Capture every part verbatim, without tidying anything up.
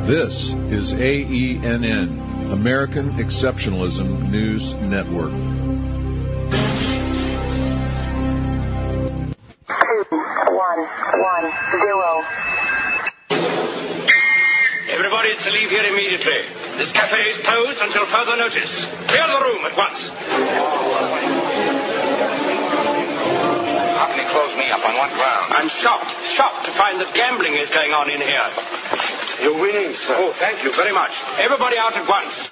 This is A E N N, American Exceptionalism News Network. Two, one, one, zero. Everybody is to leave here immediately. This cafe is closed until further notice. Clear the room at once. How can he close me up? On what ground? I'm shocked, shocked to find that gambling is going on in here. You're winning, sir. Oh, thank you very much. Everybody out at once.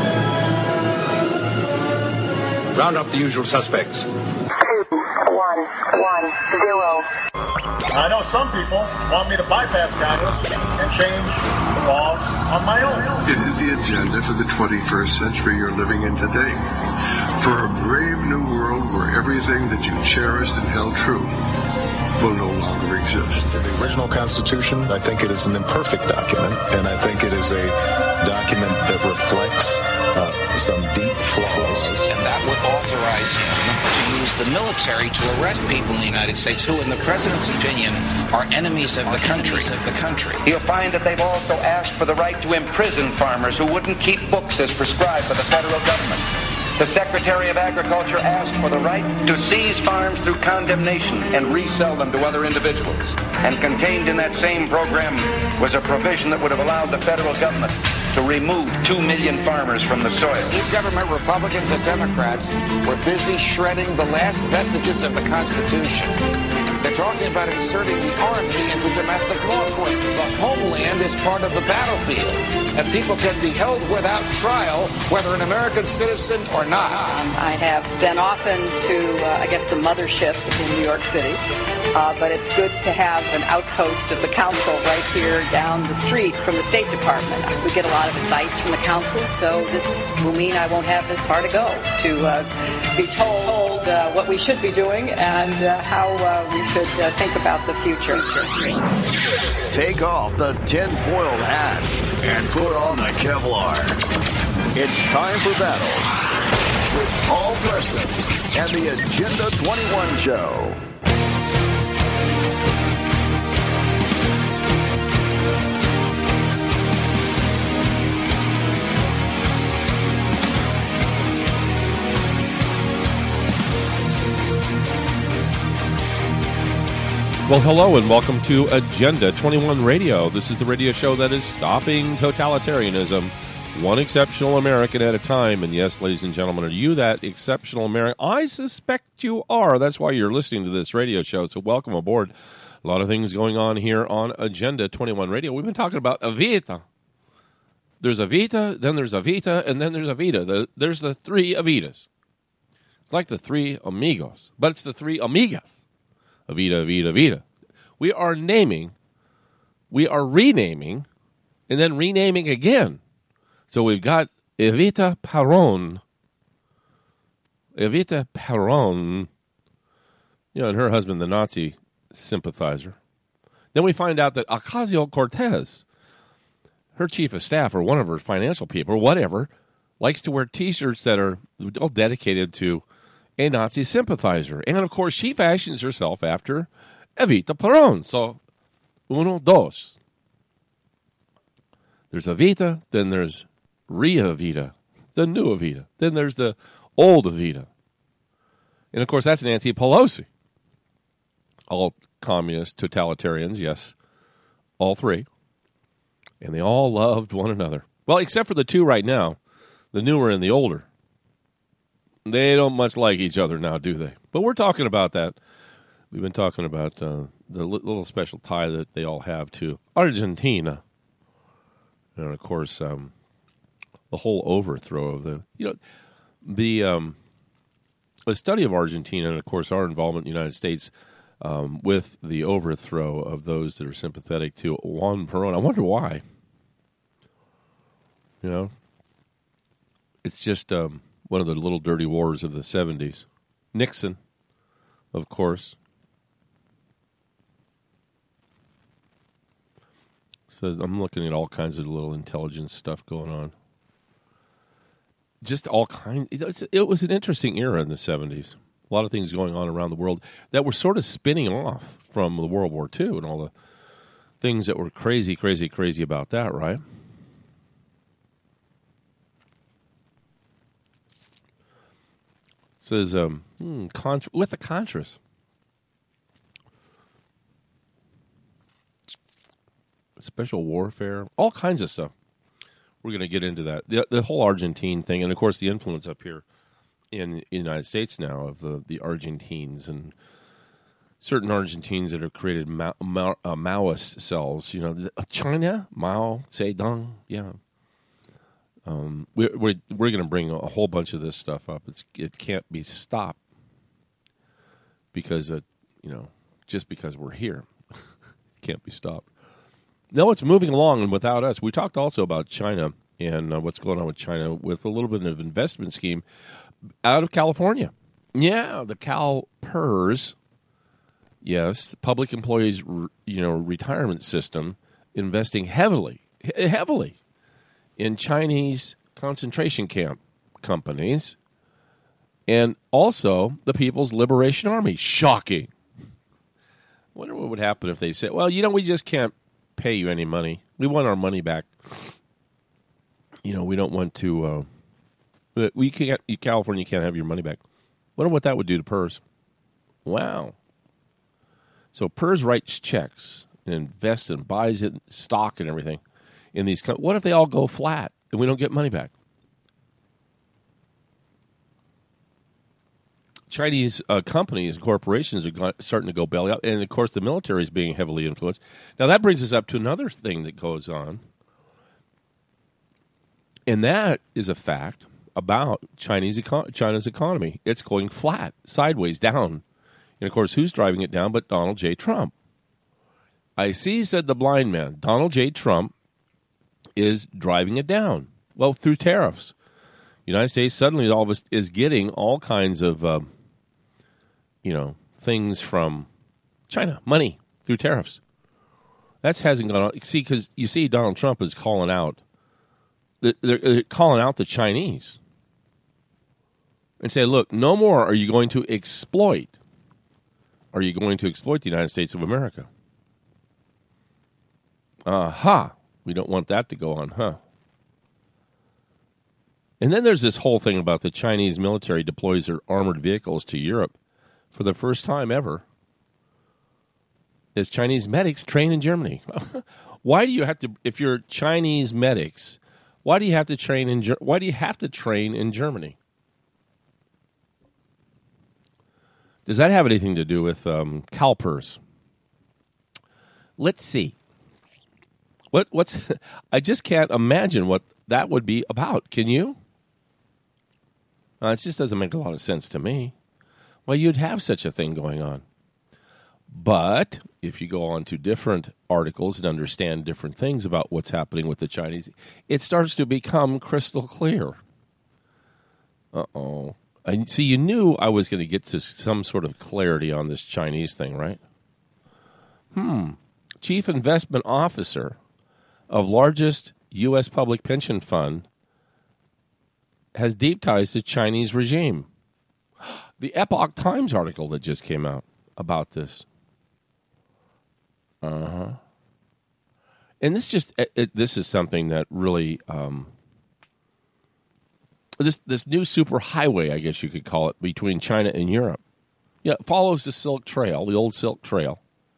Round up the usual suspects. Two, one, one, zero. I know some people want me to bypass Congress and change the laws on my own. It is the agenda for the twenty-first century you're living in today. For a brave new world where everything that you cherished and held true will no longer exist. The original Constitution, I think it is an imperfect document, and I think it is a document that reflects uh, some deep flaws. And that would authorize him to use the military to arrest people in the United States who, in the president's opinion, are enemies of the country. Of the country. You'll find that they've also asked for the right to imprison farmers who wouldn't keep books as prescribed by the federal government. The Secretary of Agriculture asked for the right to seize farms through condemnation and resell them to other individuals. And contained in that same program was a provision that would have allowed the federal government to remove two million farmers from the soil. Government Republicans and Democrats were busy shredding the last vestiges of the Constitution. They're talking about inserting the Army into domestic law enforcement. The homeland is part of the battlefield, and people can be held without trial, whether an American citizen or not. I have been often to, uh, I guess, the mothership in New York City, uh, but it's good to have an outpost of the council right here down the street from the State Department. We get a lot of advice from the council, so this will mean I won't have this far to go to uh, be told uh, what we should be doing and uh, how uh, we should uh, think about the future. Take off the tinfoil hat and put on the Kevlar. It's time for battle with Paul Preston and the Agenda twenty-one Show. Well, hello and welcome to Agenda twenty-one Radio. This is the radio show that is stopping totalitarianism, one exceptional American at a time. And yes, ladies and gentlemen, are you that exceptional American? I suspect you are. That's why you're listening to this radio show. So welcome aboard. A lot of things going on here on Agenda twenty-one Radio. We've been talking about Evita. There's Evita, then there's Evita, and then there's Evita. The, there's the three Evitas. It's like the three amigos, but it's the three amigas. Evita, Evita, Evita. We are naming, we are renaming, and then renaming again. So we've got Evita Peron. Evita Peron. You know, and her husband, the Nazi sympathizer. Then we find out that Ocasio-Cortez, her chief of staff or one of her financial people or whatever, likes to wear T-shirts that are all dedicated to a Nazi sympathizer. And, of course, she fashions herself after Evita Peron. So, uno, dos. There's Evita, then there's Ria Evita, the new Evita. Then there's the old Evita. And, of course, that's Nancy Pelosi. All communist totalitarians, yes. All three. And they all loved one another. Well, except for the two right now, the newer and the older. They don't much like each other now, do they? But we're talking about that. We've been talking about uh, the little special tie that they all have to Argentina. And, of course, um, the whole overthrow of the, you know, the, um, the study of Argentina and, of course, our involvement in the United States um, with the overthrow of those that are sympathetic to Juan Perón. I wonder why. You know, it's just... Um, one of the little dirty wars of the seventies. Nixon, of course. Says I'm looking at all kinds of little intelligence stuff going on. Just all kinds. It was an interesting era in the seventies. A lot of things going on around the world that were sort of spinning off from the World War Two and all the things that were crazy, crazy, crazy about that, right? says um, hmm, contra- with the Contras. Special warfare, all kinds of stuff. We're going to get into that. The, the whole Argentine thing, and, of course, the influence up here in the United States now of the, the Argentines and certain Argentines that have created Mao, Mao, uh, Maoist cells. You know, China, Mao Zedong, yeah. Um, we're we're, we're going to bring a whole bunch of this stuff up. It's It can't be stopped because, it, you know, just because we're here. It can't be stopped. No, it's moving along, and without us. We talked also about China and uh, what's going on with China with a little bit of investment scheme out of California. Yeah, the CalPERS, yes, public employees, you know, retirement system, investing heavily, heavily in Chinese concentration camp companies, and also the People's Liberation Army. Shocking. I wonder what would happen if they said, well, you know, we just can't pay you any money. We want our money back. You know, we don't want to, uh, we can't, California can't have your money back. Wonder what that would do to PERS. Wow. So PERS writes checks and invests and buys it, stock and everything in these. Co- what if they all go flat and we don't get money back? Chinese uh, companies and corporations are go- starting to go belly up, and of course the military is being heavily influenced. Now that brings us up to another thing that goes on, and that is a fact about Chinese eco- China's economy. It's going flat, sideways, down, and of course who's driving it down but Donald J. Trump? I see, said the blind man. Donald J. Trump is driving it down. Well, through tariffs. The United States suddenly all of us is getting all kinds of, uh, you know, things from China, money through tariffs. That hasn't gone on. See, because you see, Donald Trump is calling out, they're calling out the Chinese and say, look, no more are you going to exploit. Are you going to exploit the United States of America? Aha. Uh-huh. We don't want that to go on, huh? And then there's this whole thing about the Chinese military deploys their armored vehicles to Europe for the first time ever as Chinese medics train in Germany. Why do you have to, if you're Chinese medics, why do you have to train in why do you have to train in Germany? Does that have anything to do with um, CalPERS? Let's see. What what's I just can't imagine what that would be about. Can you? Uh, it just doesn't make a lot of sense to me. Well, you'd have such a thing going on. But if you go on to different articles and understand different things about what's happening with the Chinese, it starts to become crystal clear. Uh-oh. And see, you knew I was going to get to some sort of clarity on this Chinese thing, right? Hmm. Chief Investment Officer of largest U S public pension fund has deep ties to Chinese regime. The Epoch Times article that just came out about this. Uh-huh. And this just, it, it, this is something that really, um, this this new super highway, I guess you could call it, between China and Europe. Yeah, it follows the Silk Trail, the old Silk Trail.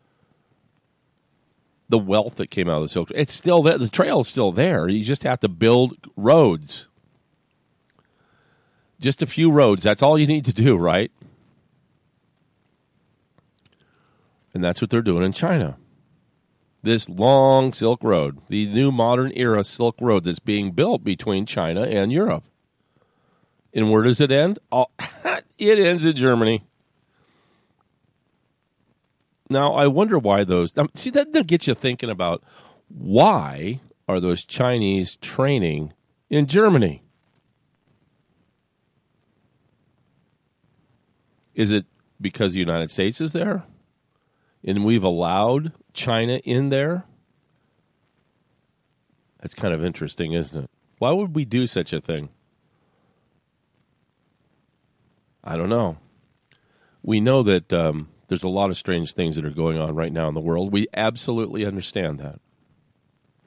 The wealth that came out of the Silk Trail. It's still there. The trail is still there. You just have to build roads. Just a few roads. That's all you need to do, right? And that's what they're doing in China. This long Silk Road, the new modern era Silk Road that's being built between China and Europe. And where does it end? Oh, it ends in Germany. Now, I wonder why those... Um, see, that, that gets you thinking about why are those Chinese training in Germany? Is it because the United States is there? And we've allowed China in there? That's kind of interesting, isn't it? Why would we do such a thing? I don't know. We know that um, there's a lot of strange things that are going on right now in the world. We absolutely understand that.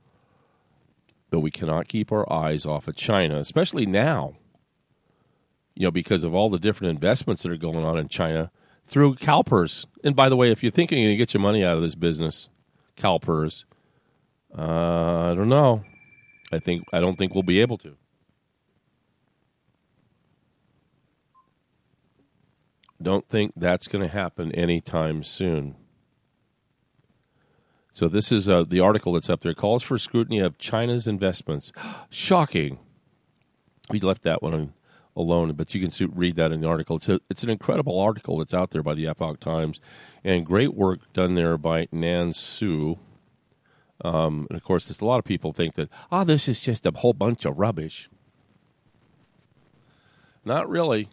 But we cannot keep our eyes off of China, especially now. you know, because of all the different investments that are going on in China through CalPERS. And by the way, if you're thinking you're going to get your money out of this business, CalPERS, uh, I don't know. I think I don't think we'll be able to. Don't think that's going to happen anytime soon. So this is uh, the article that's up there. Calls for scrutiny of China's investments. Shocking. We left that one alone, but you can see, read that in the article. It's a, it's an incredible article that's out there by the Epoch Times, and great work done there by Nan Su. Um, and, of course, there's a lot of people think that, oh, this is just a whole bunch of rubbish. Not really.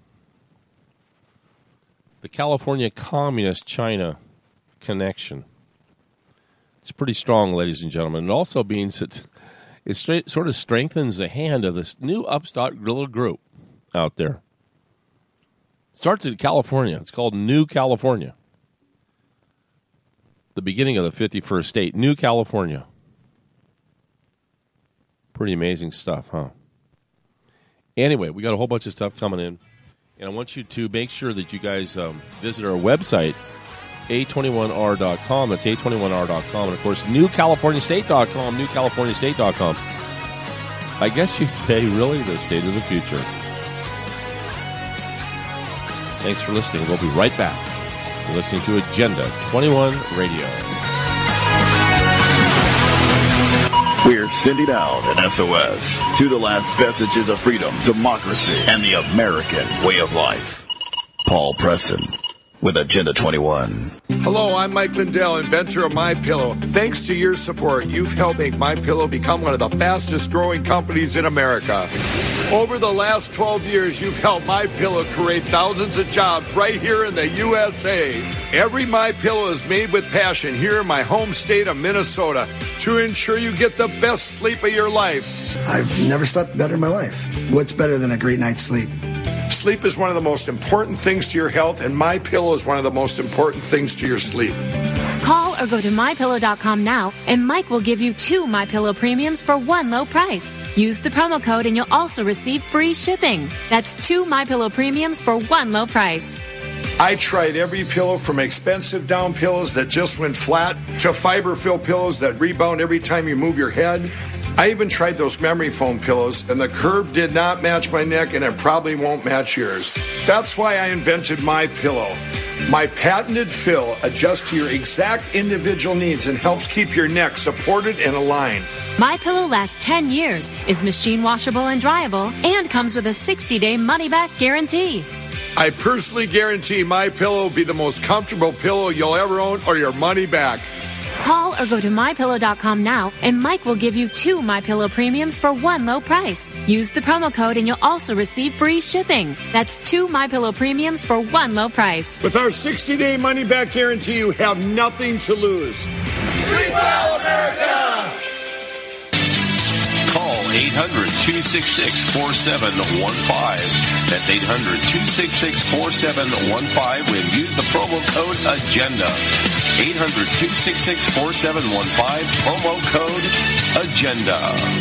The California Communist-China connection. It's pretty strong, ladies and gentlemen. It also means that it straight, sort of strengthens the hand of this new upstart little group out there. It starts in California. It's called New California. The beginning of the fifty-first state, New California. Pretty amazing stuff, huh? Anyway, we got a whole bunch of stuff coming in, and I want you to make sure that you guys um, visit our website, A twenty-one R dot com. That's A twenty-one R dot com. And, of course, New California State dot com, New California State dot com. I guess you'd say, really, the state of the future. Thanks for listening. We'll be right back. You're listening to Agenda twenty-one Radio. We're sending out an S O S to the last vestiges of freedom, democracy, and the American way of life. Paul Preston with Agenda twenty-one. Hello, I'm Mike Lindell, inventor of MyPillow. Thanks to your support, you've helped make MyPillow become one of the fastest growing companies in America. Over the last twelve years, you've helped MyPillow create thousands of jobs right here in the U S A. Every MyPillow is made with passion here in my home state of Minnesota to ensure you get the best sleep of your life. I've never slept better in my life. What's better than a great night's sleep? Sleep is one of the most important things to your health, and MyPillow is one of the most important things to your sleep. Call or go to my pillow dot com now, and Mike will give you two MyPillow premiums for one low price. Use the promo code, and you'll also receive free shipping. That's two MyPillow premiums for one low price. I tried every pillow, from expensive down pillows that just went flat to fiber-filled pillows that rebound every time you move your head. I even tried those memory foam pillows, and the curve did not match my neck, and it probably won't match yours. That's why I invented MyPillow. My patented fill adjusts to your exact individual needs and helps keep your neck supported and aligned. MyPillow lasts ten years, is machine washable and dryable, and comes with a sixty-day money-back guarantee. I personally guarantee MyPillow will be the most comfortable pillow you'll ever own, or your money back. Call or go to my pillow dot com now, and Mike will give you two MyPillow premiums for one low price. Use the promo code, and you'll also receive free shipping. That's two MyPillow premiums for one low price. With our sixty-day money-back guarantee, you have nothing to lose. Sleep well, America! Call eight hundred, two six six, four seven one five. That's eight hundred, two six six, four seven one five and use the promo code AGENDA. eight hundred, two six six, four seven one five, promo code AGENDA.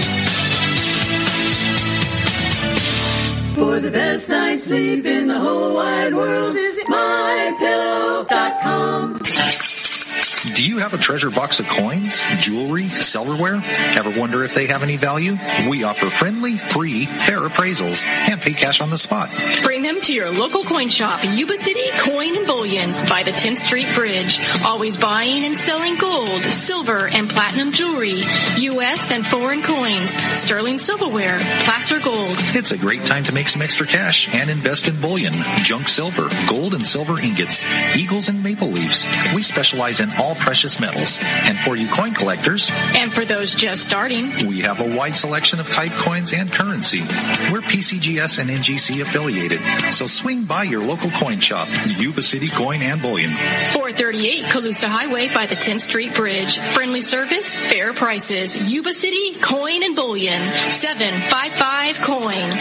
For the best night's sleep in the whole wide world, visit my pillow dot com. Do you have a treasure box of coins, jewelry, silverware? Ever wonder if they have any value? We offer friendly, free, fair appraisals and pay cash on the spot. Bring them to your local coin shop in Yuba City Coin and Bullion by the tenth Street Bridge. Always buying and selling gold, silver, and platinum jewelry, U S and foreign coins, sterling silverware, placer gold. It's a great time to make some extra cash and invest in bullion, junk silver, gold and silver ingots, eagles and maple leaves. We specialize in all precious metals. And for you coin collectors, and for those just starting, we have a wide selection of type coins and currency. We're P C G S and N G C affiliated, so swing by your local coin shop, Yuba City Coin and Bullion. four thirty-eight Colusa Highway by the tenth Street Bridge. Friendly service, fair prices. Yuba City Coin and Bullion. seven five five coin.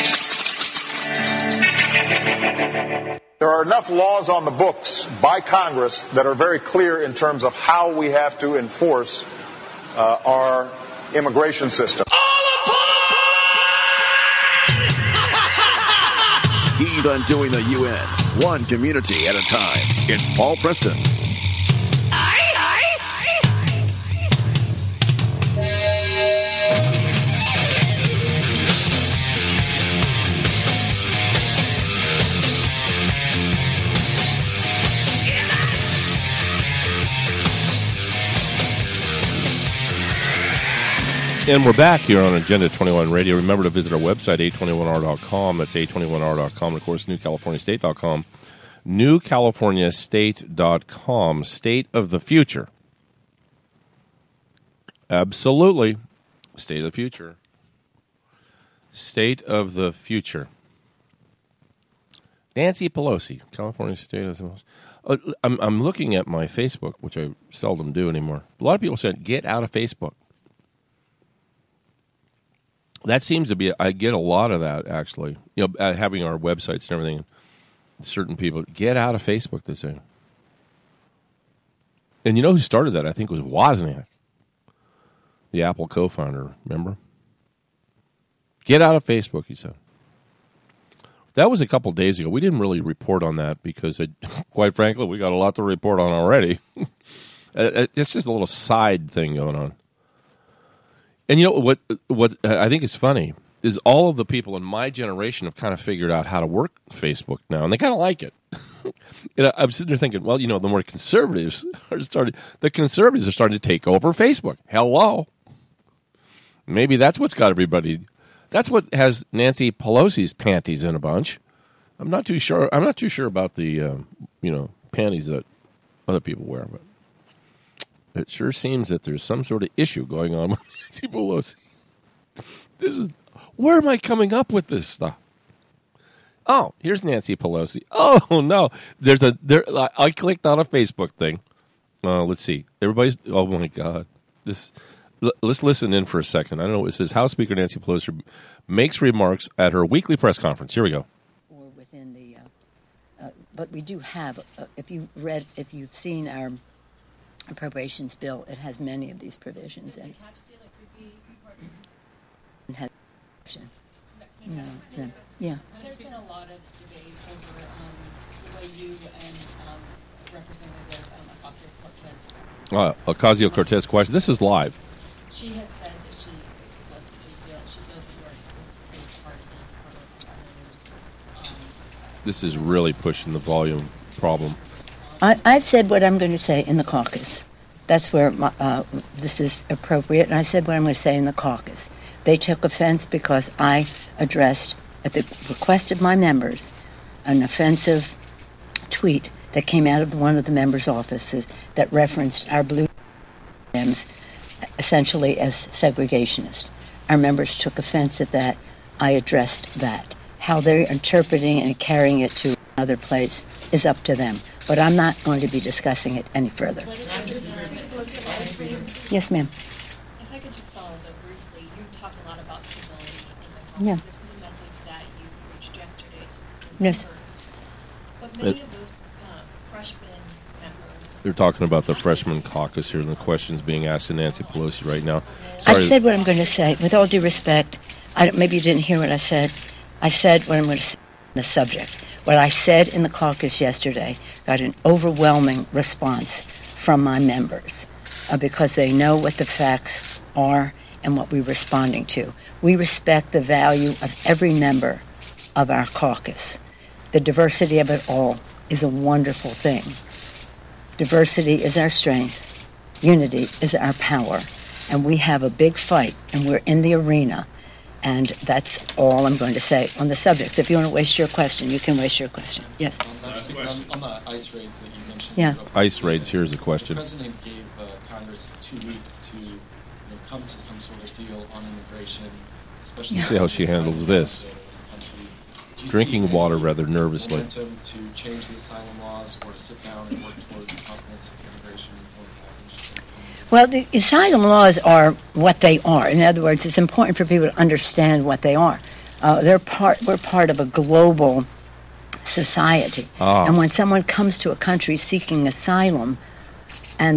There are enough laws on the books by Congress that are very clear in terms of how we have to enforce uh, our immigration system. He's with Undoing the U N, one community at a time. It's Paul Preston. And we're back here on Agenda twenty-one Radio. Remember to visit our website, A twenty-one R dot com. That's A twenty-one R dot com. And, of course, New California State dot com. New California State dot com. State of the future. Absolutely. State of the future. State of the future. Nancy Pelosi, California State of the uh, I'm, I'm looking at my Facebook, which I seldom do anymore. A lot of people said, get out of Facebook. That seems to be, I get a lot of that, actually. You know, uh, having our websites and everything, certain people, get out of Facebook, they say. And you know who started that, I think, was Wozniak, the Apple co-founder, remember? Get out of Facebook, he said. That was a couple days ago. We didn't really report on that because, it, quite frankly, we got a lot to report on already. It's just a little side thing going on. And you know what? What I think is funny is all of the people in my generation have kind of figured out how to work Facebook now, and they kind of like it. And I'm sitting there thinking, well, you know, the more conservatives are starting, the conservatives are starting to take over Facebook. Hello, maybe that's what's got everybody. That's what has Nancy Pelosi's panties in a bunch. I'm not too sure. I'm not too sure about the uh, you know panties that other people wear, but. It sure seems that there's some sort of issue going on with Nancy Pelosi. This is where am I coming up with this stuff? Oh, here's Nancy Pelosi. Oh no, there's a there. I clicked on a Facebook thing. Uh, let's see. Everybody's. Oh my God, this. L- let's listen in for a second. I don't know. It says House Speaker Nancy Pelosi makes remarks at her weekly press conference. Here we go. Or within the, uh, uh, but we do have. Uh, if you read, if you've seen our appropriations bill, it has many of these provisions in it. It has, you know, yeah. yeah. There's been a lot of debate over um, the way you and um, Representative um, Ocasio-Cortez. Uh, Ocasio-Cortez question. This is live. She has said that she explicitly feels she feels that you are explicitly targeting her. Um, this is really pushing the volume problem. I, I've said what I'm going to say in the caucus. That's where my, uh, this is appropriate, and I said what I'm going to say in the caucus. They took offense because I addressed, at the request of my members, an offensive tweet that came out of one of the members' offices that referenced our blue Dems essentially as segregationist. Our members took offense at that. I addressed that. How they're interpreting and carrying it to another place is up to them. But I'm not going to be discussing it any further. Yes, ma'am. If I could just follow, though, briefly, you talked a lot about civility in the caucus. Yeah. This is a message that you preached yesterday to Yes. members. But many of those uh, freshman members... They're talking about the freshman caucus here, and the questions being asked to Nancy Pelosi right now. Sorry. I said what I'm going to say. With all due respect, I don't, maybe you didn't hear what I said. I said what I'm going to say on the subject. What I said in the caucus yesterday got an overwhelming response from my members uh, because they know what the facts are and what we're responding to. We respect the value of every member of our caucus. The diversity of it all is a wonderful thing. Diversity is our strength. Unity is our power. And we have a big fight, and we're in the arena. And that's all I'm going to say on the subject. So if you want to waste your question, you can waste your question. Yes? On, that, on the ICE raids that you mentioned. Yeah. ICE raids, here's a question. The president gave uh, Congress two weeks to you know, come to some sort of deal on immigration, especially... You see how she handles this. Drinking water rather nervously. Momentum to change the asylum laws or to sit down and work towards a comprehensive immigration reform package? Well, the asylum laws are what they are. In other words, it's important for people to understand what they are. Uh, they're part. We're part of a global society, Ah. and when someone comes to a country seeking asylum, and they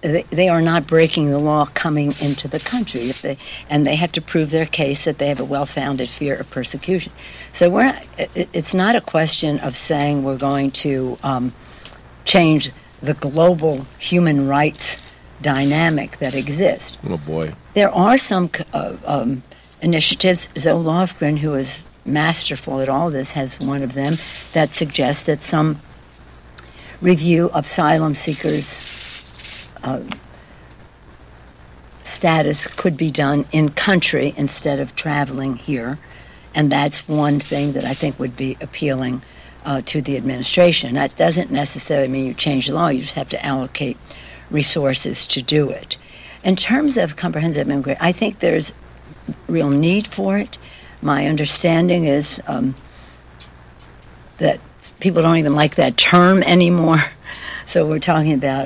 they, they are not breaking the law coming into the country, if they, and they have to prove their case that they have a well-founded fear of persecution. So we're it, it's not a question of saying we're going to um, change the global human rights dynamic that exists. Oh boy, there are some uh, um, initiatives. Zoe Lofgren, who is masterful at all this, has one of them that suggests that some review of asylum seekers' uh, status could be done in country instead of traveling here, and that's one thing that I think would be appealing uh, to the administration. That doesn't necessarily mean you change the law; you just have to allocate resources to do it. In terms of comprehensive immigration, I think there's real need for it. My understanding is um, that people don't even like that term anymore. So we're talking about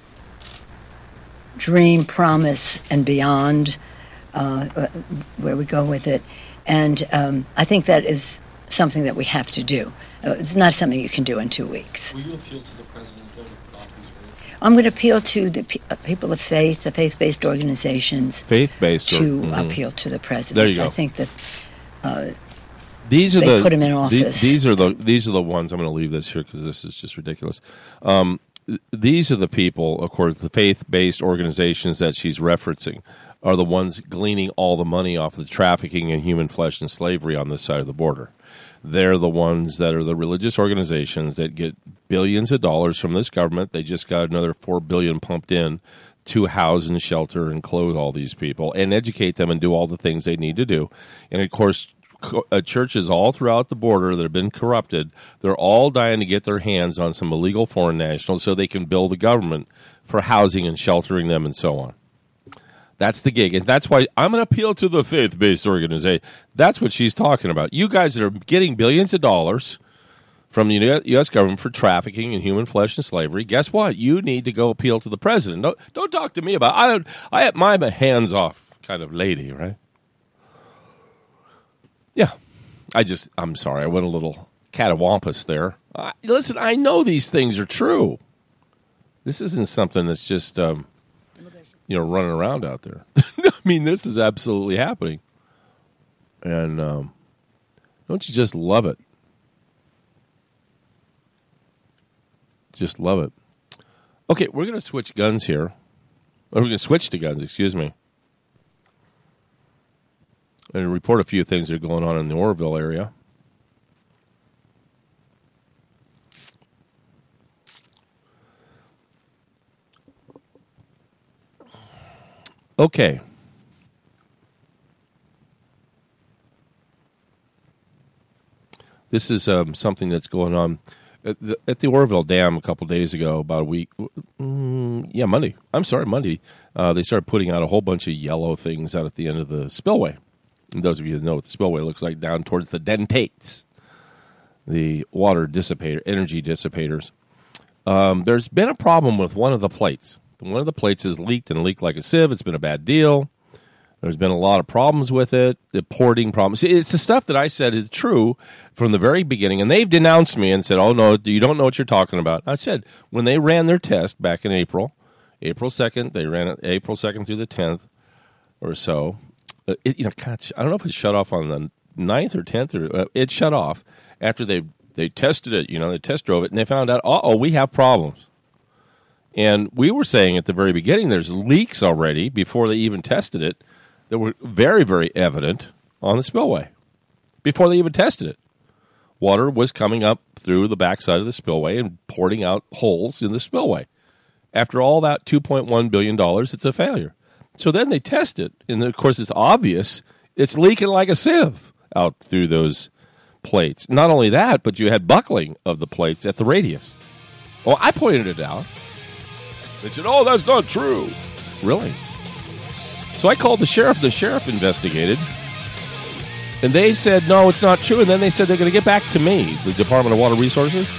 dream, promise, and beyond, uh, where we go with it. And um, I think that is something that we have to do. Uh, it's not something you can do in two weeks. Will you appeal to the president, though, to put off these rates? I'm going to appeal to the pe- uh, people of faith, the faith-based organizations, faith-based to mm-hmm. appeal to the president. There you go. I think that uh, these are they the put him in office. These, these are the these are the ones. I'm going to leave this here because this is just ridiculous. Um, th- these are the people, of course, the faith-based organizations that she's referencing are the ones gleaning all the money off the trafficking in human flesh and slavery on this side of the border. They're the ones that are the religious organizations that get billions of dollars from this government. They just got another four billion dollars pumped in to house and shelter and clothe all these people and educate them and do all the things they need to do. And, of course, co- uh, churches all throughout the border that have been corrupted, they're all dying to get their hands on some illegal foreign nationals so they can bill the government for housing and sheltering them and so on. That's the gig. And that's why I'm going to appeal to the faith-based organization. That's what she's talking about. You guys that are getting billions of dollars from the U S government for trafficking in human flesh and slavery, guess what? You need to go appeal to the president. Don't, don't talk to me about I don't I have my hands off kind of lady, right? Yeah. I just I'm sorry. I went a little catawampus there. Uh, listen, I know these things are true. This isn't something that's just um, you know, running around out there. I mean, this is absolutely happening. And um, don't you just love it? Just love it. Okay, we're going to switch guns here. Or we're going to switch to guns, excuse me. And report a few things that are going on in the Orville area. Okay. This is um, something that's going on at the, at the Orville Dam a couple days ago, about a week. Mm, yeah, Monday. I'm sorry, Monday. Uh, they started putting out a whole bunch of yellow things out at the end of the spillway. And those of you that know what the spillway looks like, down towards the dentates, the water dissipator, energy dissipators. Um, there's been a problem with one of the plates. One of the plates has leaked and leaked like a sieve. It's been a bad deal. There's been a lot of problems with it, the porting problems. It's the stuff that I said is true from the very beginning, and they've denounced me and said, oh, no, you don't know what you're talking about. I said, when they ran their test back in April, April second, they ran it April second through the tenth or so. It, you know, God, I don't know if it shut off on the ninth or tenth, or uh, it shut off after they, they tested it, you know, they test drove it, and they found out, uh-oh, we have problems. And we were saying at the very beginning there's leaks already before they even tested it that were very, very evident on the spillway before they even tested it. Water was coming up through the backside of the spillway and porting out holes in the spillway. After all that two point one billion dollars, it's a failure. So then they test it, and of course it's obvious it's leaking like a sieve out through those plates. Not only that, but you had buckling of the plates at the radius. Well, I pointed it out. They said, oh, that's not true. Really? So I called the sheriff. The sheriff investigated. And they said, no, it's not true. And then they said they're going to get back to me, the Department of Water Resources.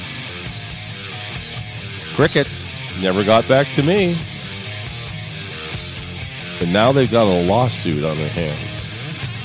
Crickets. Never got back to me. And now they've got a lawsuit on their hands.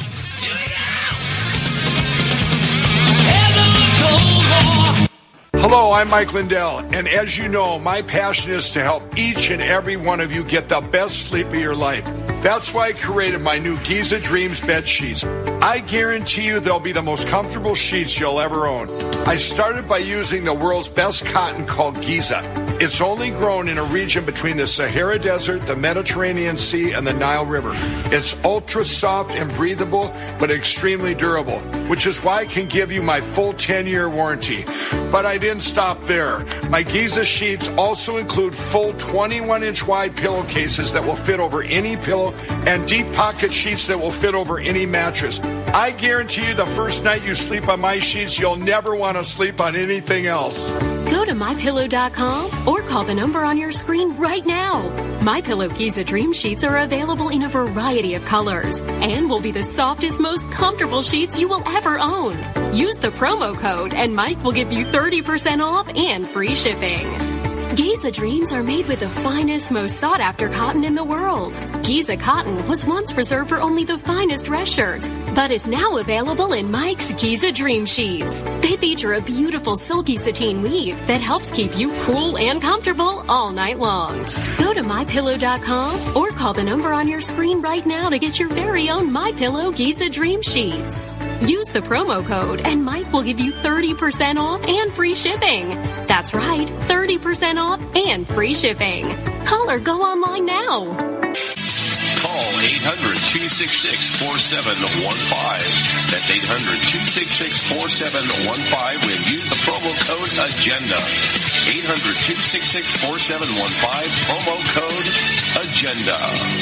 Hello, Hello, I'm Mike Lindell, and as you know, my passion is to help each and every one of you get the best sleep of your life. That's why I created my new Giza Dreams bed sheets. I guarantee you they'll be the most comfortable sheets you'll ever own. I started by using the world's best cotton called Giza. It's only grown in a region between the Sahara Desert, the Mediterranean Sea, and the Nile River. It's ultra soft and breathable, but extremely durable, which is why I can give you my full ten-year warranty. But I didn't stop there. My Giza sheets also include full twenty-one inch wide pillowcases that will fit over any pillow and deep pocket sheets that will fit over any mattress. I guarantee you the first night you sleep on my sheets, you'll never want to sleep on anything else. Go to my pillow dot com or call the number on your screen right now. MyPillow Giza Dream Sheets are available in a variety of colors and will be the softest, most comfortable sheets you will ever own. Use the promo code and Mike will give you thirty percent off and free shipping. Giza Dreams are made with the finest, most sought-after cotton in the world. Giza cotton was once reserved for only the finest dress shirts, but is now available in Mike's Giza Dream Sheets. They feature a beautiful silky sateen weave that helps keep you cool and comfortable all night long. Go to my pillow dot com or call the number on your screen right now to get your very own MyPillow Giza Dream Sheets. Use the promo code and Mike will give you thirty percent off and free shipping. That's right, thirty percent off and free shipping. Call or go online now. Call eight hundred, two six six, four seven one five. That's eight hundred, two six six, four seven one five when use the promo code AGENDA. eight hundred, two six six, four seven one five, promo code AGENDA.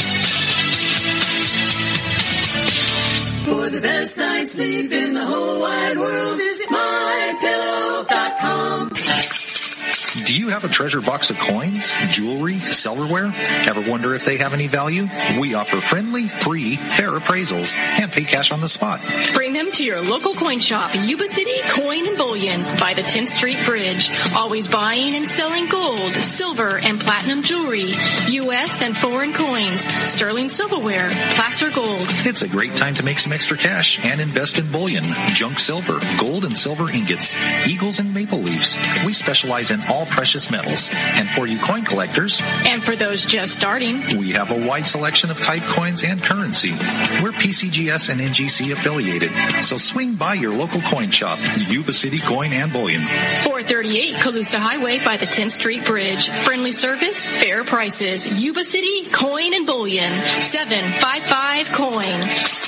For the best night's sleep in the whole wide world, visit my pillow dot com. Do you have a treasure box of coins, jewelry, silverware? Ever wonder if they have any value? We offer friendly, free, fair appraisals and pay cash on the spot. Bring them to your local coin shop, Yuba City Coin and Bullion by the tenth Street Bridge. Always buying and selling gold, silver, and platinum jewelry, U S and foreign coins, sterling silverware, placer gold. It's a great time to make some extra cash and invest in bullion, junk silver, gold and silver ingots, eagles and maple leaves. We specialize in all precious metals. And for you coin collectors, and for those just starting, we have a wide selection of type coins and currency. We're P C G S and N G C affiliated, so swing by your local coin shop, Yuba City Coin and Bullion. four thirty-eight Colusa Highway by the tenth Street Bridge. Friendly service, fair prices. Yuba City Coin and Bullion. seven five five coin.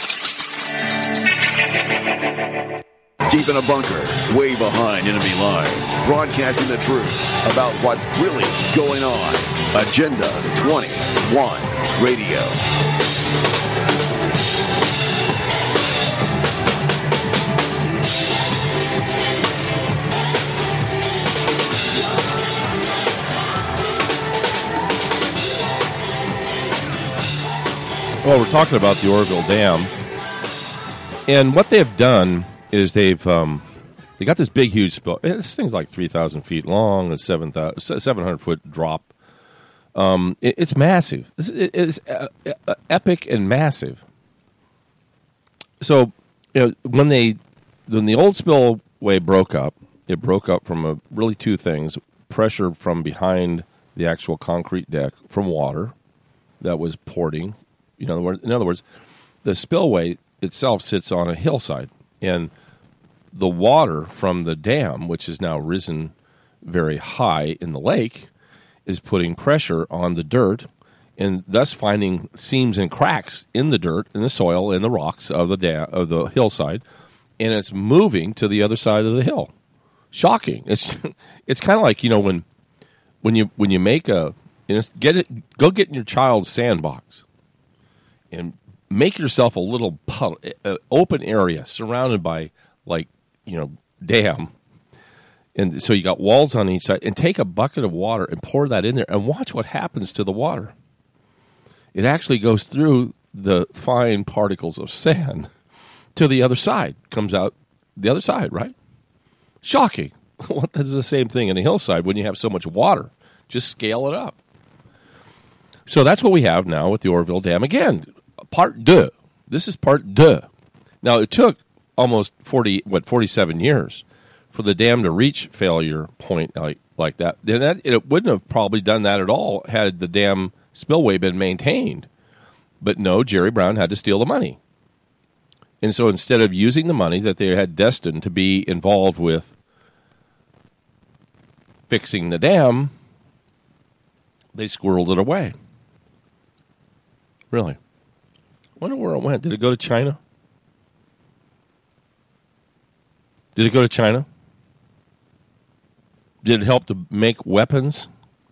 Deep in a bunker, way behind enemy lines, broadcasting the truth about what's really going on. Agenda twenty-one Radio. Well, we're talking about the Oroville Dam, and what they've done is they've um, they got this big, huge spill. This thing's like three thousand feet long, a seven hundred foot drop. Um, it, it's massive. It, it's uh, uh, epic and massive. So, you know, when they when the old spillway broke up, it broke up from a, really two things: pressure from behind the actual concrete deck from water that was porting. You know, in other words, the spillway itself sits on a hillside, and the water from the dam, which has now risen very high in the lake, is putting pressure on the dirt and thus finding seams and cracks in the dirt, in the soil, in the rocks of the dam, of the hillside, and it's moving to the other side of the hill. Shocking. It's it's kind of like, you know, when when you when you make a you know, get it go get in your child's sandbox and make yourself a little puddle, uh, open area surrounded by, like, you know, dam. And so you got walls on each side. And take a bucket of water and pour that in there and watch what happens to the water. It actually goes through the fine particles of sand to the other side. Comes out the other side, right? Shocking. Well, that's the same thing in a hillside when you have so much water. Just scale it up. So that's what we have now with the Oroville Dam. Again, part deux. This is part deux. Now, it took almost forty, what, forty-seven years for the dam to reach failure point like like that, then that, it wouldn't have probably done that at all had the dam spillway been maintained. But no, Jerry Brown had to steal the money. And so instead of using the money that they had destined to be involved with fixing the dam, they squirreled it away. Really. I wonder where it went. Did it go to China? Did it go to China? Did it help to make weapons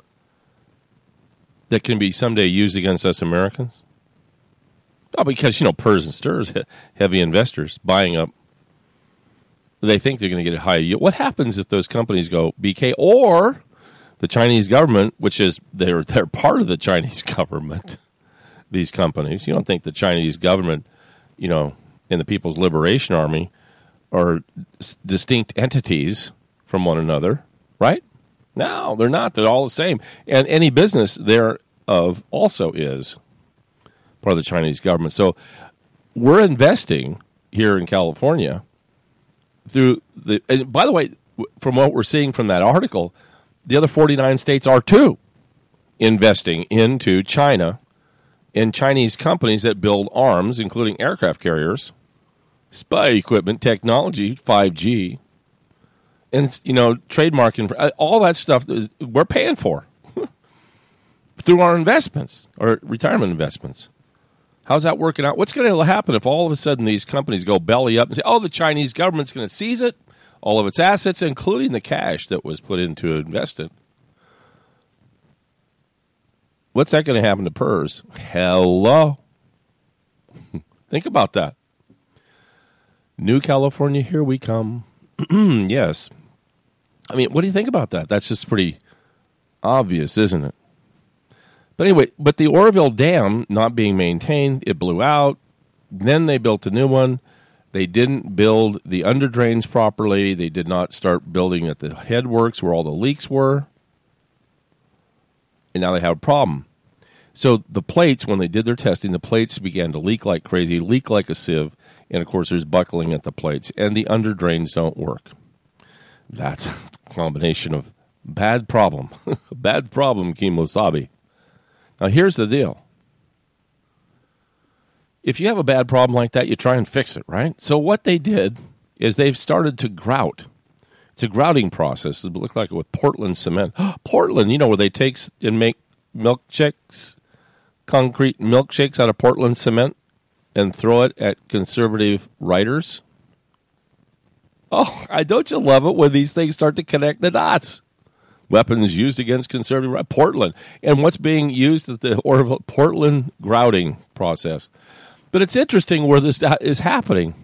that can be someday used against us Americans? Oh, because, you know, Purs and Stirs, heavy investors buying up. They think they're going to get a high yield. What happens if those companies go B K or the Chinese government, which is, they're, they're part of the Chinese government, these companies. You don't think the Chinese government, you know, and the People's Liberation Army are s- distinct entities from one another, right? No, they're not. They're all the same. And any business thereof also is part of the Chinese government. So we're investing here in California through the, and by the way, from what we're seeing from that article, the other forty-nine states are too investing into China and Chinese companies that build arms, including aircraft carriers, spy equipment, technology, five G, and, you know, trademarking, all that stuff that is, we're paying for through our investments, our retirement investments. How's that working out? What's going to happen if all of a sudden these companies go belly up and say, oh, the Chinese government's going to seize it, all of its assets, including the cash that was put into invest it? What's that going to happen to P E R S? Hello. Think about that. New California, here we come. Yes. I mean, what do you think about that? That's just pretty obvious, isn't it? But anyway, but the Oroville Dam not being maintained, it blew out. Then they built a new one. They didn't build the under drains properly. They did not start building at the headworks where all the leaks were. And now they have a problem. So the plates, when they did their testing, the plates began to leak like crazy, leak like a sieve. And, of course, there's buckling at the plates. And the under drains don't work. That's a combination of bad problem. Bad problem, Kimosabe. Now, here's the deal. If you have a bad problem like that, you try and fix it, right? So what they did is they've started to grout. It's a grouting process. It looked like it with Portland cement. Portland, you know, where they take and make milkshakes, concrete milkshakes out of Portland cement and throw it at conservative writers. Oh, I don't you love it when these things start to connect the dots? Weapons used against conservative Portland, and what's being used at the Orville, Portland grouting process. But it's interesting where this is happening.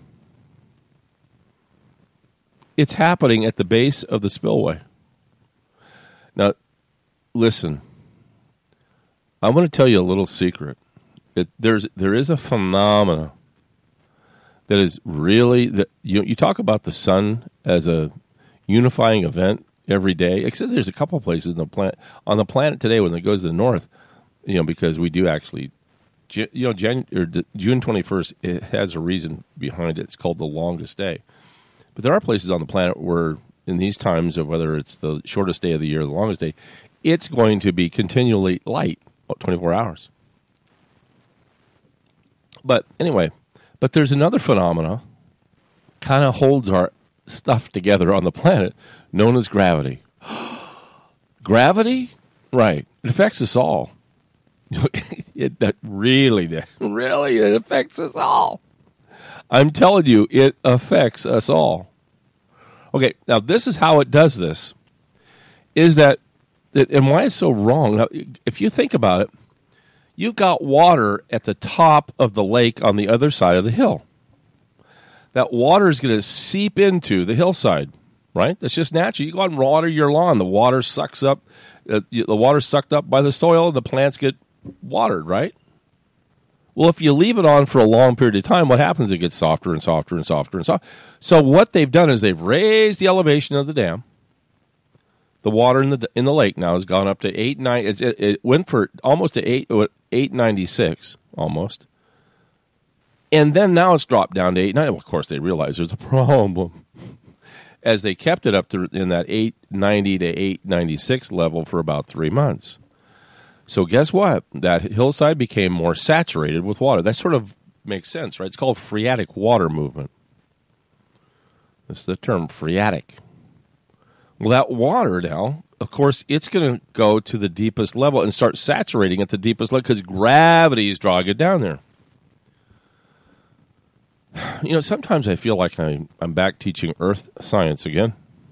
It's happening at the base of the spillway. Now, listen. I'm going to tell you a little secret. It, there's there is a phenomena that is really that you you talk about the sun as a unifying event every day. Except there's a couple places in the planet on the planet today when it goes to the north, you know, because we do actually, you know, Jan, or June twenty-first. It has a reason behind it. It's called the longest day. But there are places on the planet where, in these times of whether it's the shortest day of the year or the longest day, it's going to be continually light, twenty-four hours. But anyway, but there's another phenomena kind of holds our stuff together on the planet known as gravity. Gravity? Right. It affects us all. it that really, really, it affects us all. I'm telling you, it affects us all. Okay, now this is how it does this, is that, that and why it's so wrong. Now, if you think about it, you've got water at the top of the lake on the other side of the hill. That water is going to seep into the hillside, right? That's just natural. You go out and water your lawn. The water sucks up. Uh, the water's sucked up by the soil, and the plants get watered, right? Well, if you leave it on for a long period of time, what happens? It gets softer and softer and softer and softer. So what they've done is they've raised the elevation of the dam. The water in the in the lake now has gone up to eight nine. It, it, it went for almost to eight eight ninety six almost, and then now it's dropped down to eight nine. Well, of course, they realize there's a problem, as they kept it up to in that eight ninety to eight ninety-six level for about three months. So guess what? That hillside became more saturated with water. That sort of makes sense, right? It's called phreatic water movement. That's the term, phreatic. Well, that water now, of course, it's going to go to the deepest level and start saturating at the deepest level because gravity is drawing it down there. You know, sometimes I feel like I'm, I'm back teaching earth science again.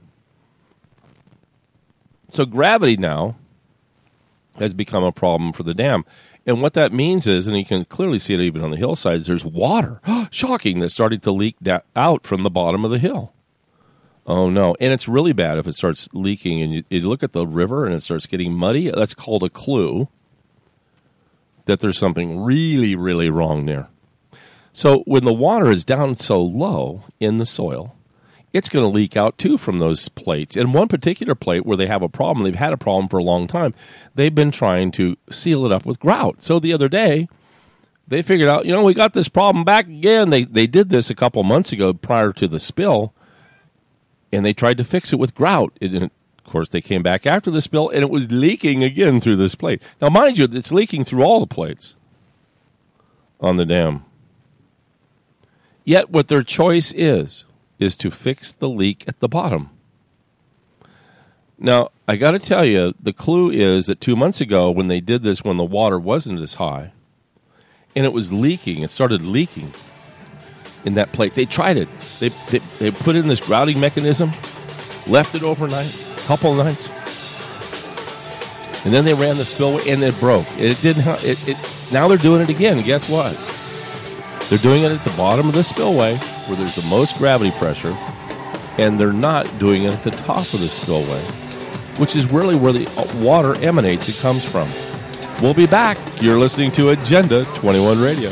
So gravity now has become a problem for the dam. And what that means is, and you can clearly see it even on the hillsides, there's water, shocking, that's starting to leak da- out from the bottom of the hill. Oh, no. And it's really bad if it starts leaking and you, you look at the river and it starts getting muddy. That's called a clue that there's something really, really wrong there. So when the water is down so low in the soil, it's going to leak out, too, from those plates. And one particular plate where they have a problem, they've had a problem for a long time, they've been trying to seal it up with grout. So the other day, they figured out, you know, we got this problem back again. They, they did this a couple months ago prior to the spill, and they tried to fix it with grout. And, of course, they came back after the spill, and it was leaking again through this plate. Now, mind you, it's leaking through all the plates on the dam. Yet what their choice is, is to fix the leak at the bottom. Now, I got to tell you, the clue is that two months ago when they did this, when the water wasn't as high, and it was leaking, it started leaking in that plate. They tried it. They, they, they put in this grouting mechanism, left it overnight, a couple of nights, and then they ran the spillway, and it broke. It didn't. It, it, now they're doing it again. Guess what? They're doing it at the bottom of the spillway where there's the most gravity pressure, and they're not doing it at the top of the spillway, which is really where the water emanates. It comes from. We'll be back. You're listening to Agenda twenty-one Radio.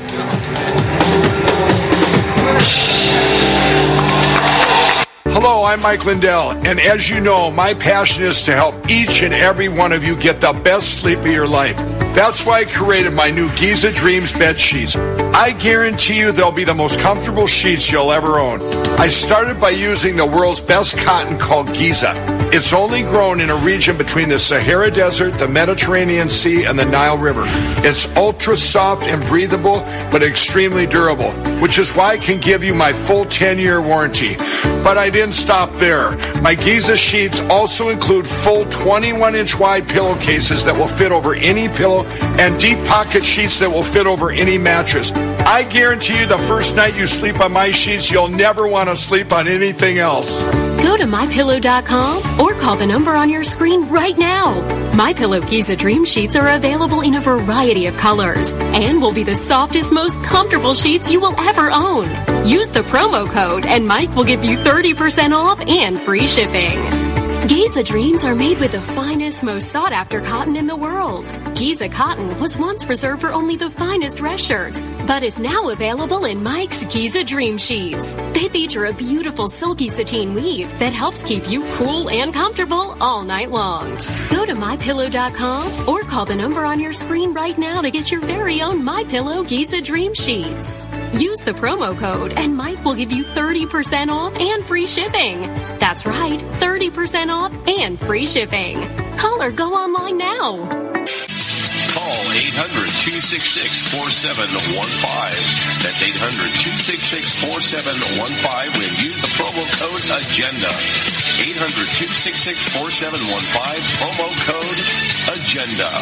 Hello, I'm Mike Lindell, and as you know, my passion is to help each and every one of you get the best sleep of your life. That's why I created my new Giza Dreams bed sheets. I guarantee you they'll be the most comfortable sheets you'll ever own. I started by using the world's best cotton called Giza. It's only grown in a region between the Sahara Desert, the Mediterranean Sea, and the Nile River. It's ultra soft and breathable, but extremely durable, which is why I can give you my full ten-year warranty. But I didn't stop there. My Giza sheets also include full twenty-one inch wide pillowcases that will fit over any pillow and deep pocket sheets that will fit over any mattress. I guarantee you the first night you sleep on my sheets, you'll never want to sleep on anything else. Go to my pillow dot com or call the number on your screen right now. MyPillow Giza Dream Sheets are available in a variety of colors and will be the softest, most comfortable sheets you will ever own. Use the promo code and Mike will give you thirty percent off and free shipping. Giza Dreams are made with the finest, most sought-after cotton in the world. Giza cotton was once reserved for only the finest dress shirts, but is now available in Mike's Giza Dream Sheets. They feature a beautiful silky sateen weave that helps keep you cool and comfortable all night long. Go to my pillow dot com or call the number on your screen right now to get your very own MyPillow Giza Dream Sheets. Use the promo code and Mike will give you thirty percent off and free shipping. That's right, thirty percent off and free shipping. Call or go online now. Call eight hundred, two six six, four seven one five. That's eight hundred, two six six, four seven one five when use the promo code AGENDA. eight hundred, two six six, four seven one five, promo code AGENDA.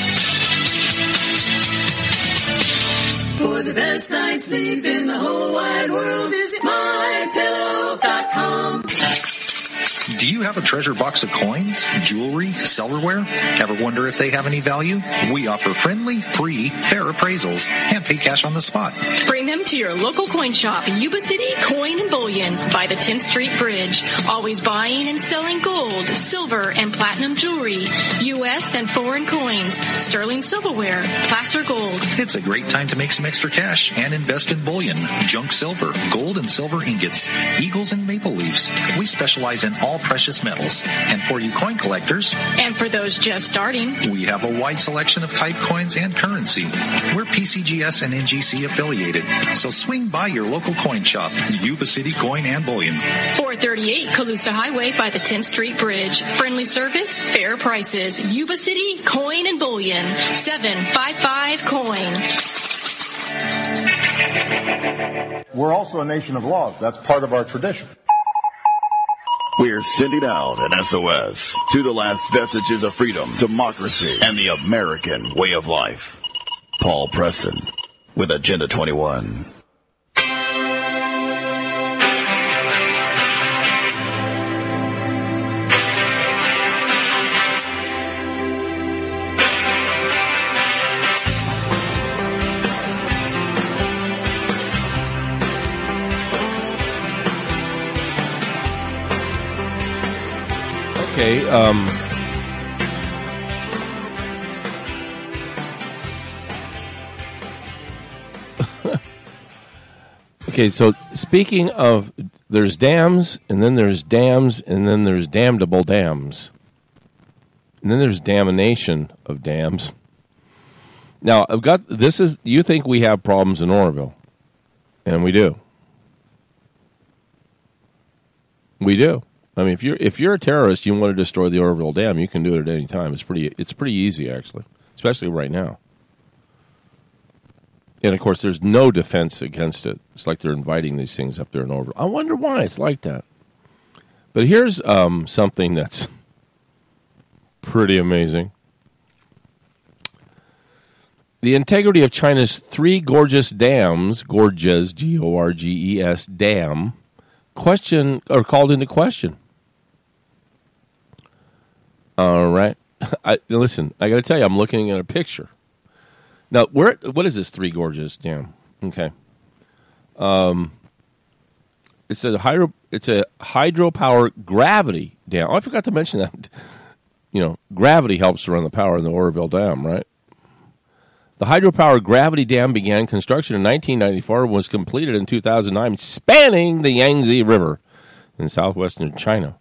For the best night's sleep in the whole wide world, visit my pillow dot com. Do you have a treasure box of coins, jewelry, silverware? Ever wonder if they have any value? We offer friendly, free, fair appraisals and pay cash on the spot. Bring them to your local coin shop in Yuba City Coin and Bullion by the tenth Street Bridge. Always buying and selling gold, silver, and platinum jewelry, U S and foreign coins, sterling silverware, placer gold. It's a great time to make some extra cash and invest in bullion, junk silver, gold and silver ingots, eagles and maple leaves. We specialize in all all precious metals. And for you coin collectors, And for those just starting, we have a wide selection of type coins and currency. We're P C G S and N G C affiliated, so swing by your local coin shop, Yuba City Coin and Bullion. four thirty-eight Colusa Highway by the tenth Street Bridge. Friendly service, fair prices. Yuba City Coin and Bullion. seven five five coin. We're also a nation of laws. That's part of our tradition. We're sending out an S O S to the last vestiges of freedom, democracy, and the American way of life. Paul Preston with Agenda twenty-one. Okay, um, okay, so speaking of, there's dams, and then there's dams, and then there's damnable dams. And then there's damnation of dams. Now, I've got, this is, you think we have problems in Oroville, and we do. We do. I mean, if you're if you're a terrorist, you want to destroy the Oroville Dam, you can do it at any time. It's pretty it's pretty easy, actually, especially right now. And of course, there's no defense against it. It's like they're inviting these things up there in Oroville. I wonder why it's like that. But here's um, something that's pretty amazing: the integrity of China's three gorgeous dams, gorgeous, G O R G E S, dam, question or called into question. All right. I, listen, I got to tell you, I'm looking at a picture. Now, where? What is this Three Gorges Dam? Okay. Um, it's a hydro. It's a hydropower gravity dam. Oh, I forgot to mention that. You know, gravity helps to run the power in the Oroville Dam, right? The hydropower gravity dam began construction in nineteen ninety-four and was completed in two thousand nine, spanning the Yangtze River in southwestern China.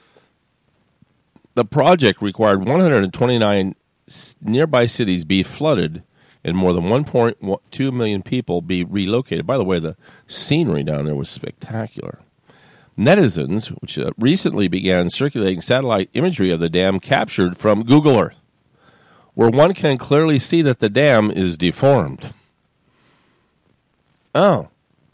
The project required one hundred twenty-nine nearby cities be flooded and more than one point two million people be relocated. By the way, the scenery down there was spectacular. Netizens, which uh, recently began circulating satellite imagery of the dam captured from Google Earth, where one can clearly see that the dam is deformed. Oh.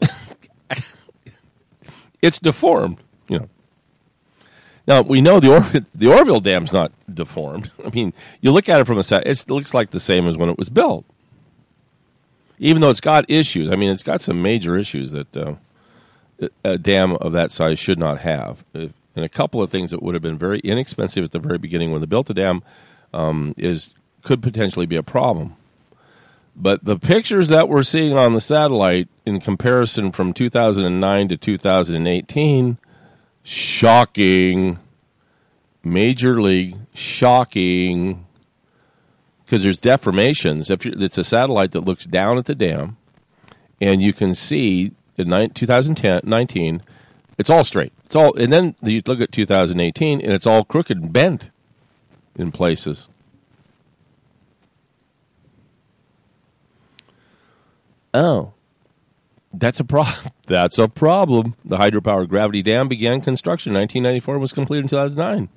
It's deformed, you know. Now, we know the Or- the Oroville Dam's not deformed. I mean, you look at it from a side, it looks like the same as when it was built. Even though it's got issues. I mean, it's got some major issues that uh, a dam of that size should not have. If, and a couple of things that would have been very inexpensive at the very beginning when they built the dam um, is could potentially be a problem. But the pictures that we're seeing on the satellite in comparison from two thousand nine to two thousand eighteen, shocking, major league, shocking, because there's deformations. If you're, it's a satellite that looks down at the dam, and you can see in twenty nineteen, it's all straight. It's all, and then you look at two thousand eighteen, and it's all crooked and bent in places. Oh, that's a problem. That's a problem. The hydropower gravity dam began construction in nineteen ninety-four and was completed in two thousand nine.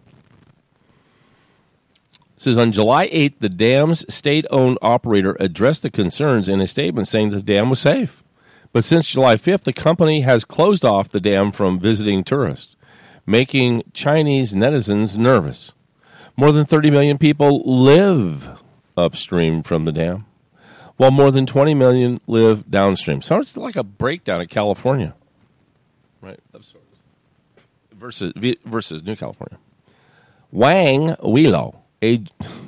It says on July eighth, the dam's state-owned operator addressed the concerns in a statement saying the dam was safe. But since July fifth, the company has closed off the dam from visiting tourists, making Chinese netizens nervous. More than thirty million people live upstream from the dam, while more than twenty million live downstream. So it's like a breakdown of California, right? Versus versus New California. Wang Weilo, a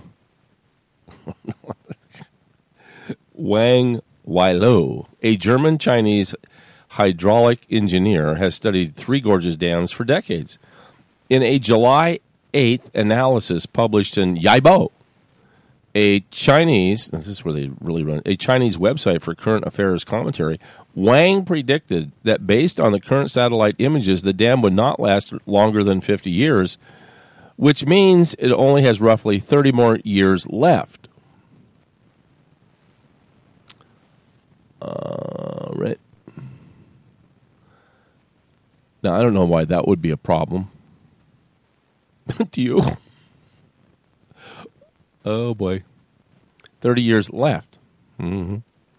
Wang Weilo, a German-Chinese hydraulic engineer, has studied Three Gorges dams for decades. In a July eighth analysis published in Yibo, a Chinese, this is where they really run, a Chinese website for current affairs commentary, Wang predicted that based on the current satellite images, the dam would not last longer than fifty years, which means it only has roughly thirty more years left. Uh, right. Now, I don't know why that would be a problem. Do you? Oh, boy. thirty years left. Mm-hmm.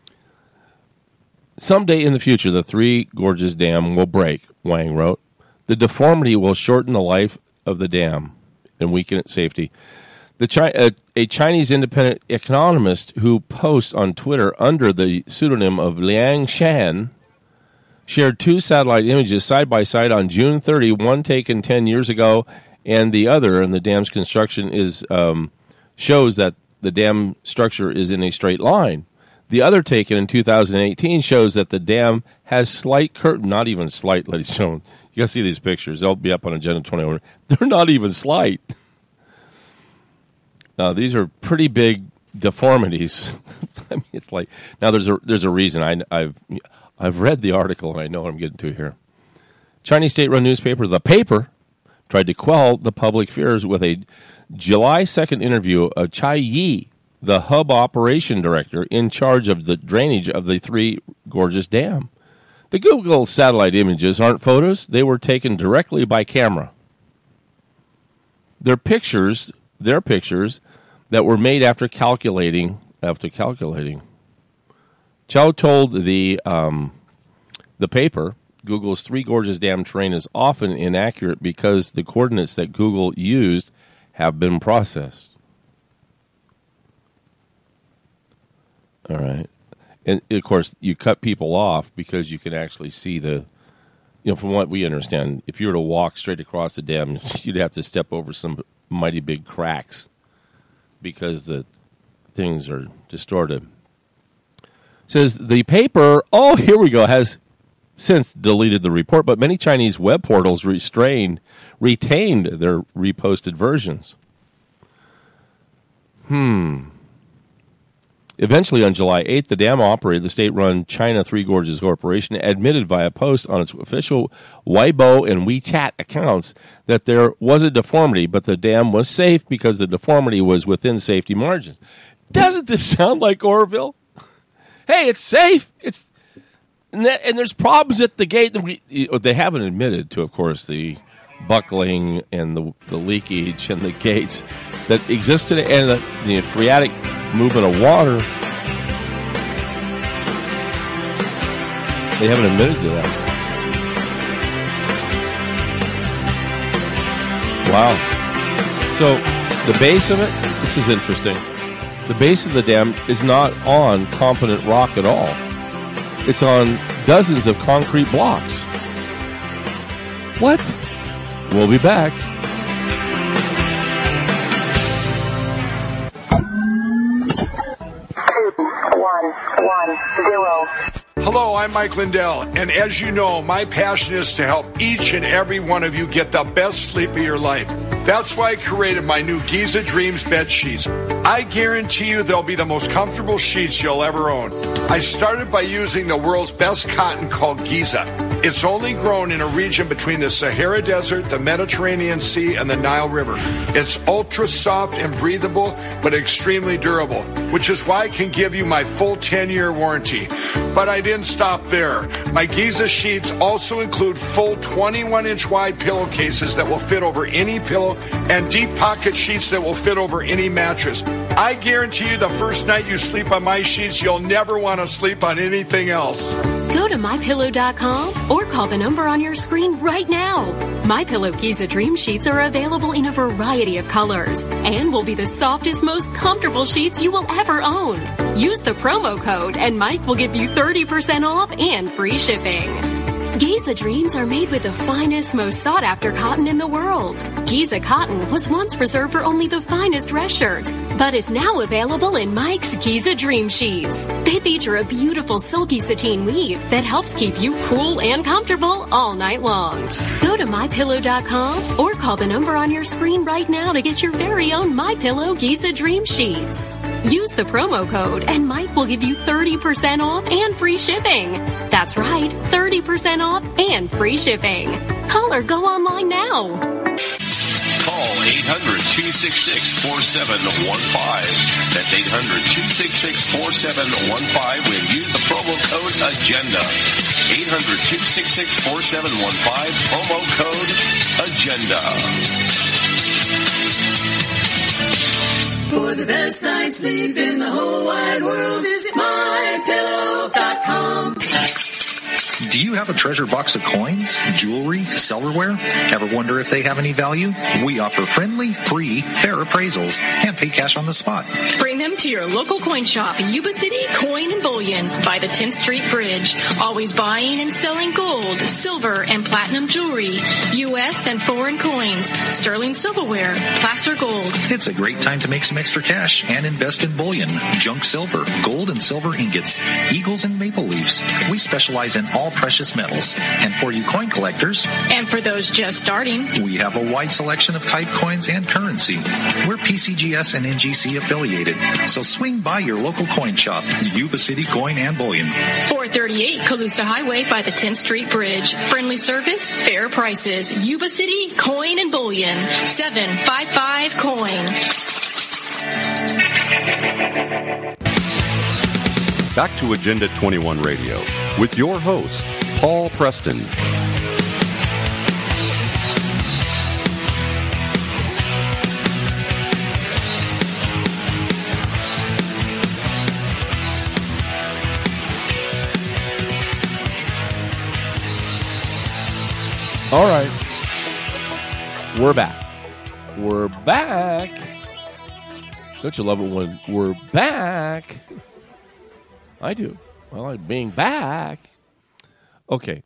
Someday in the future, the Three Gorges Dam will break, Wang wrote. The deformity will shorten the life of the dam and weaken its safety. The Chi- a, a Chinese independent economist who posts on Twitter under the pseudonym of Liang Shan shared two satellite images side by side on June thirtieth, one taken ten years ago, and the other, and the dam's construction is um, shows that the dam structure is in a straight line. The other, taken in two thousand eighteen, shows that the dam has slight curtain, not even slight, ladies and gentlemen. You got to see these pictures. They'll be up on Agenda twenty-one. They're not even slight. Now, these are pretty big deformities. I mean, it's like, now there's a there's a reason. I, I've I've read the article, and I know what I'm getting to here. Chinese state-run newspaper, The Paper, tried to quell the public fears with a July second interview of Chai Yi, the hub operation director in charge of the drainage of the Three Gorges Dam. The Google satellite images aren't photos. They were taken directly by camera. They're pictures, they're pictures that were made after calculating, after calculating. Chow told the um, the paper, Google's Three Gorges Dam terrain is often inaccurate because the coordinates that Google used have been processed. All right. And, of course, you cut people off because you can actually see the, you know, from what we understand, if you were to walk straight across the dam, you'd have to step over some mighty big cracks because the things are distorted. Says the paper, oh, here we go, has since deleted the report, but many Chinese web portals restrained, retained their reposted versions. Hmm. Eventually, on July eighth, the dam operator, the state-run China Three Gorges Corporation, admitted via post on its official Weibo and WeChat accounts that there was a deformity, but the dam was safe because the deformity was within safety margins. Doesn't this sound like Orville? Hey, it's safe. It's and, that, and there's problems at the gate. That we, they haven't admitted to, of course, the buckling and the, the leakage and the gates that exist today, and the, the phreatic movement of water. They haven't admitted to that. Wow. So the base of it, this is interesting. The base of the dam is not on competent rock at all. It's on dozens of concrete blocks. What? We'll be back. One, one, zero. Hello, I'm Mike Lindell, and as you know, my passion is to help each and every one of you get the best sleep of your life. That's why I created my new Giza Dreams bed sheets. I guarantee you they'll be the most comfortable sheets you'll ever own. I started by using the world's best cotton called Giza. It's only grown in a region between the Sahara Desert, the Mediterranean Sea, and the Nile River. It's ultra soft and breathable, but extremely durable, which is why I can give you my full ten-year warranty. But I didn't stop there. My Giza sheets also include full twenty-one inch wide pillowcases that will fit over any pillow and deep pocket sheets that will fit over any mattress. I guarantee you the first night you sleep on my sheets, you'll never want to sleep on anything else. Go to my pillow dot com or call the number on your screen right now. MyPillow Giza Dream Sheets are available in a variety of colors and will be the softest, most comfortable sheets you will ever own. Use the promo code and Mike will give you thirty percent off and free shipping. Giza Dreams are made with the finest, most sought-after cotton in the world. Giza cotton was once reserved for only the finest dress shirts, but is now available in Mike's Giza Dream Sheets. They feature a beautiful silky sateen weave that helps keep you cool and comfortable all night long. Go to my pillow dot com or call the number on your screen right now to get your very own MyPillow Giza Dream Sheets. Use the promo code and Mike will give you thirty percent off and free shipping. That's right, thirty percent off and free shipping. Call or go online now. Call eight hundred, two six six, four seven one five. That's eight hundred, two six six, four seven one five when use the promo code AGENDA. eight hundred, two six six, four seven one five, promo code AGENDA. For the best night's sleep in the whole wide world, visit my pillow dot com. Do you have a treasure box of coins, jewelry, silverware? Ever wonder if they have any value? We offer friendly, free, fair appraisals and pay cash on the spot. Bring them to your local coin shop in Yuba City Coin and Bullion by the tenth Street Bridge. Always buying and selling gold, silver, and platinum jewelry, U S and foreign coins, sterling silverware, placer gold. It's a great time to make some extra cash and invest in bullion, junk silver, gold and silver ingots, eagles and maple leaves. We specialize in all precious metals. And for you coin collectors, and for those just starting, we have a wide selection of type coins and currency. We're P C G S and N G C affiliated, so swing by your local coin shop, Yuba City Coin and Bullion. four thirty-eight Calusa Highway by the tenth Street Bridge. Friendly service, fair prices. Yuba City Coin and Bullion. seven five five coin. Back to Agenda twenty-one Radio with your host, Paul Preston. All right. We're back. We're back. Don't you love it when we're back? I do. I like being back. Okay.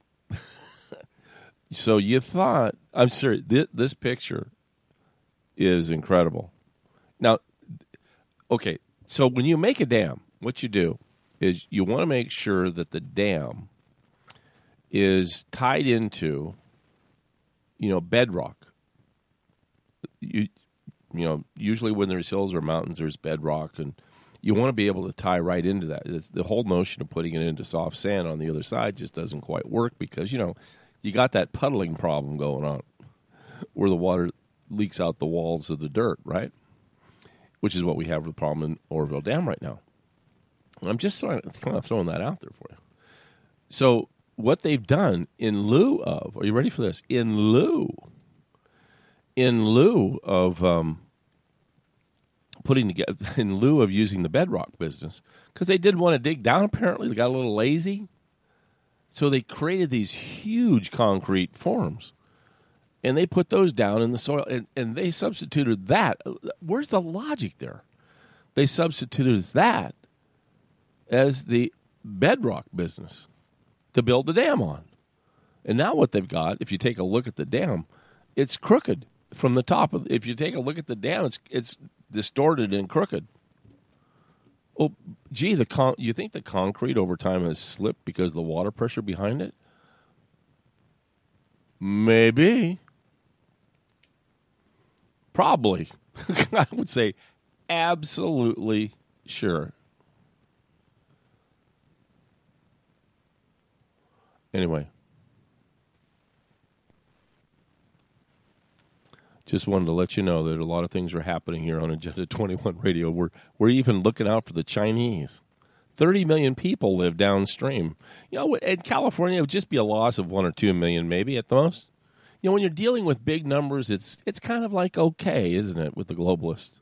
So you thought, I'm sorry, this, this picture is incredible. Now, okay, so when you make a dam, what you do is you want to make sure that the dam is tied into, you know, bedrock. You, you know, usually when there's hills or mountains, there's bedrock, and you want to be able to tie right into that. It's the whole notion of putting it into soft sand on the other side just doesn't quite work because, you know, you got that puddling problem going on where the water leaks out the walls of the dirt, right? Which is what we have the problem in Oroville Dam right now. I'm just sort of, kind of throwing that out there for you. So what they've done in lieu of, are you ready for this? In lieu, in lieu of um, putting together, in lieu of using the bedrock business, because they didn't want to dig down apparently, they got a little lazy. So they created these huge concrete forms, and they put those down in the soil, and, and they substituted that. Where's the logic there? They substituted that as the bedrock business to build the dam on. And now what they've got, if you take a look at the dam, it's crooked from the top. Of, if you take a look at the dam, it's it's distorted and crooked. Oh, gee, the con- you think the concrete over time has slipped because of the water pressure behind it? Maybe. Probably. I would say absolutely sure. Anyway. Just wanted to let you know that a lot of things are happening here on Agenda twenty-one Radio. We're we're even looking out for the Chinese. thirty million people live downstream. You know, in California, it would just be a loss of one or two million, maybe at the most. You know, when you're dealing with big numbers, it's it's kind of like okay, isn't it, with the globalists?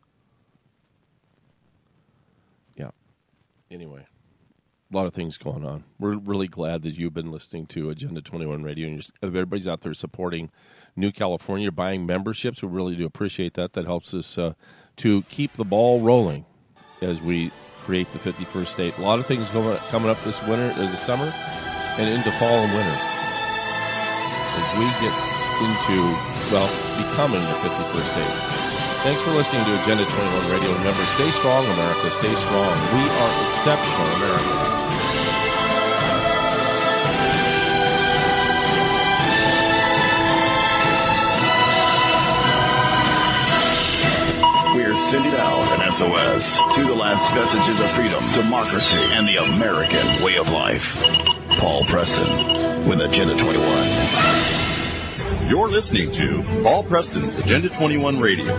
Yeah. Anyway, a lot of things going on. We're really glad that you've been listening to Agenda twenty-one Radio, and everybody's out there supporting New California, buying memberships. We really do appreciate that. That helps us uh, to keep the ball rolling as we create the fifty-first state. A lot of things going, coming up this winter, uh, this summer, and into fall and winter. As we get into, well, becoming the fifty-first state. Thanks for listening to Agenda twenty-one Radio. Remember, stay strong, America. Stay strong. We are exceptional, America. access to the last vestiges of freedom, democracy, and the American way of life. Paul Preston with Agenda twenty-one. You're listening to Paul Preston's Agenda twenty-one Radio.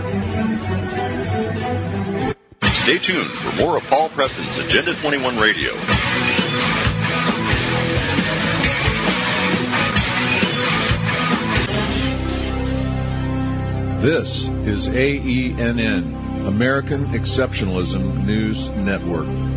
Stay tuned for more of Paul Preston's Agenda twenty-one Radio. This is A E N N, American Exceptionalism News Network.